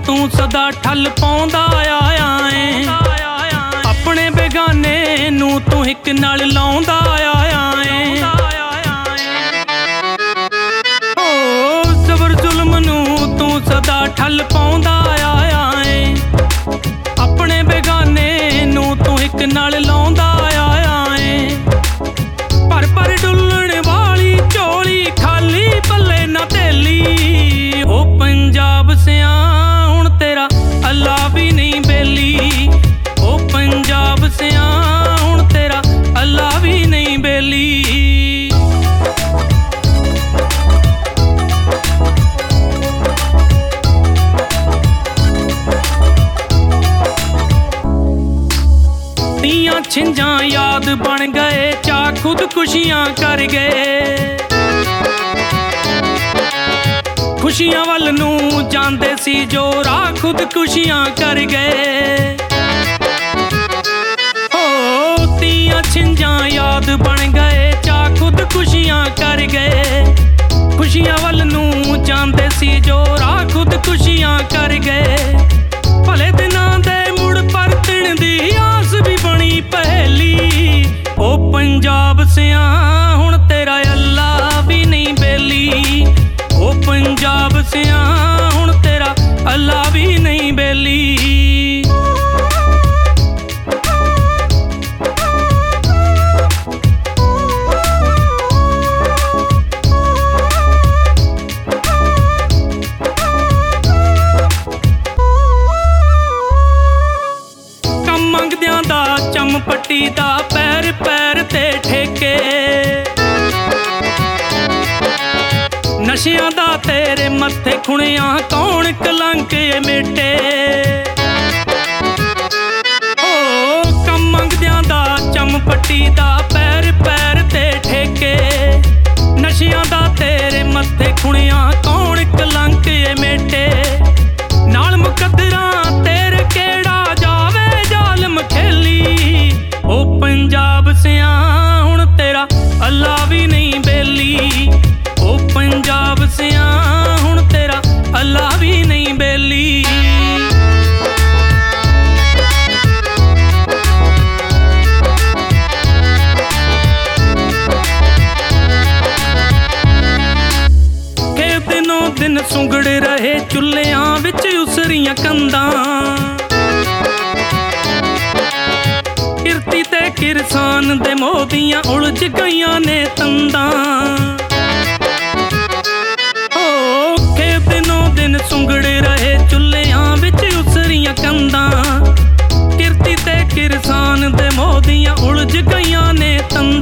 ਤੂੰ ਸਦਾ ਠੱਲ ਪਾਉਂਦਾ ਆਇਆ ਏ। ਆਪਣੇ ਬੇਗਾਨੇ ਨੂੰ ਤੂੰ ਹਿੱਕ ਨਾਲ ਲਾਉਂਦਾ ਆਇਆ ਏ। ਓ ਜ਼ਬਰ ਜ਼ੁਲਮ ਨੂੰ ਤੂੰ ਸਦਾ ਠੱਲ ਪਾਉਂਦਾ ਆਇਆ ਏ। ਆਪਣੇ ਬੇਗਾਨੇ ਨੂੰ ਤੂੰ ਹਿੱਕ ਨਾਲ ਲਾਉਂਦਾ ਆਇਆ ਏ। ਭਰ ਭਰ ਡੁੱਲਣ ਵਾਲੀ ਝੋਲੀ ਖਾਲੀ ਪੱਲੇ ਨਾ ਥੈਲੀ। ਓ ਪੰਜਾਬ ਸਿਆਂ ਹੁਣ ਤੇਰਾ ਅੱਲਾ ਵੀ ਨਹੀਂ ਬੇਲੀ। ਓ ਪੰਜਾਬ ਸਿਆਂ ਹੁਣ ਤੇਰਾ ਅੱਲਾ ਵੀ ਨਹੀਂ ਬੇਲੀ। ਤੀਆਂ ਛਿੰਝਾਂ ਯਾਦ ਬਣ ਗਏ, ਚਾਅ ਖੁਦਕੁਸ਼ੀਆਂ ਕਰ ਗਏ। ਖੁਸ਼ੀਆਂ ਵੱਲ ਨੂੰ ਜਾਂਦੇ ਸੀ ਜੋ ਰਾਹ ਖੁਦਕੁਸ਼ੀਆਂ ਕਰ ਗਏ। ਹੋ ਤੀਆਂ ਛਿੰਝਾਂ ਯਾਦ ਬਣ ਗਏ, ਚਾਅ ਖੁਦਕੁਸ਼ੀਆਂ ਕਰ ਗਏ। ਖੁਸ਼ੀਆਂ ਵੱਲ ਨੂੰ ਜਾਂਦੇ ਸੀ ਜੋ ਰਾਹ ਖੁਦਕੁਸ਼ੀਆਂ ਕਰ ਗਏ। ਭਲੇ ਦਿਨਾਂ ਦੇ ਮੁੜ ਪਰਤਣ ਦੀ ਆਸ ਵੀ ਬਣੀ ਪਹੇਲੀ। ਓ ਪੰਜਾਬ ਸਿਆਂ ਹੁਣ ਤੇਰਾ ਅੱਲਾ ਵੀ ਨਹੀਂ ਬੇਲੀ। ਓ ਪੰਜਾਬ ਸਿਆਂ ਹੁਣ ਤੇਰਾ ਅੱਲਾ ਵੀ ਨਹੀਂ ਬੇਲੀ। ਕੰਮ ਮੰਗਦਿਆਂ ਦਾ ਚੰਮਪੱਟੀ ਦਾ ਪੈਰ ਪੈਰ ਤੇ ਠੇਕੇ। ਨਸ਼ਿਆਂ ਦਾ ਤੇਰੇ ਮੱਥੇ ਖੁਣਿਆਂ ਕੌਣ ਕਲੰਕ ਏ ਮੇਟੇ। ਓ ਕੰਮ ਮੰਗਦਿਆਂ ਦਾ ਚੰਮਪੱਟੀ ਦਾ ਪੈਰ ਪੈਰ ਤੇ ਠੇਕੇ। ਨਸ਼ਿਆਂ ਦਾ ਤੇਰੇ ਮੱਥੇ ਖੁਣਿਆਂ ਕੌਣ ਕਲੰਕ ਏ ਮੇਟੇ। ਨਾਲ ਮੁਕੱਦਰਾਂ ਤੇਰੇ ਕਿਹੜਾ ਜਾਵੇ ਜ਼ਾਲਮ ਖੇਲੀ। ਓ ਪੰਜਾਬ ਸਿਆਂ ਹੁਣ ਤੇਰਾ ਅੱਲਾ ਵੀ ਨਹੀਂ ਬੇਲੀ। ਓ ਪੰਜਾਬ ਸਿਆਂ ਹੁਣ ਤੇਰਾ ਅੱਲਾ ਵੀ ਨਹੀਂ ਬੇਲੀ। ਕਿ ਦਿਨੋਂ ਦਿਨ ਸੁੰਗੜ ਰਹੇ ਚੁੱਲ੍ਹਿਆਂ ਵਿੱਚ ਉਸਰੀਆਂ ਕੰਧਾਂ। ਕਿਰਤੀ ਤੇ ਕਿਰਸਾਨ ਦੇ ਮੋਹ ਦੀਆਂ ਉਲਝ ਗਈਆਂ ਨੇ ਤੰਦਾਂ। ਦਿਨ ਸੁੰਗੜ ਰਹੇ ਚੁੱਲ੍ਹਿਆਂ ਵਿੱਚ ਉਸਰੀਆਂ ਕੰਧਾਂ। ਕਿਰਤੀ ਤੇ ਕਿਰਸਾਨ ਦੇ ਮੋਹ ਦੀਆਂ ਉਲਝ ਗਈਆਂ ਨੇ ਤੰਦਾਂ।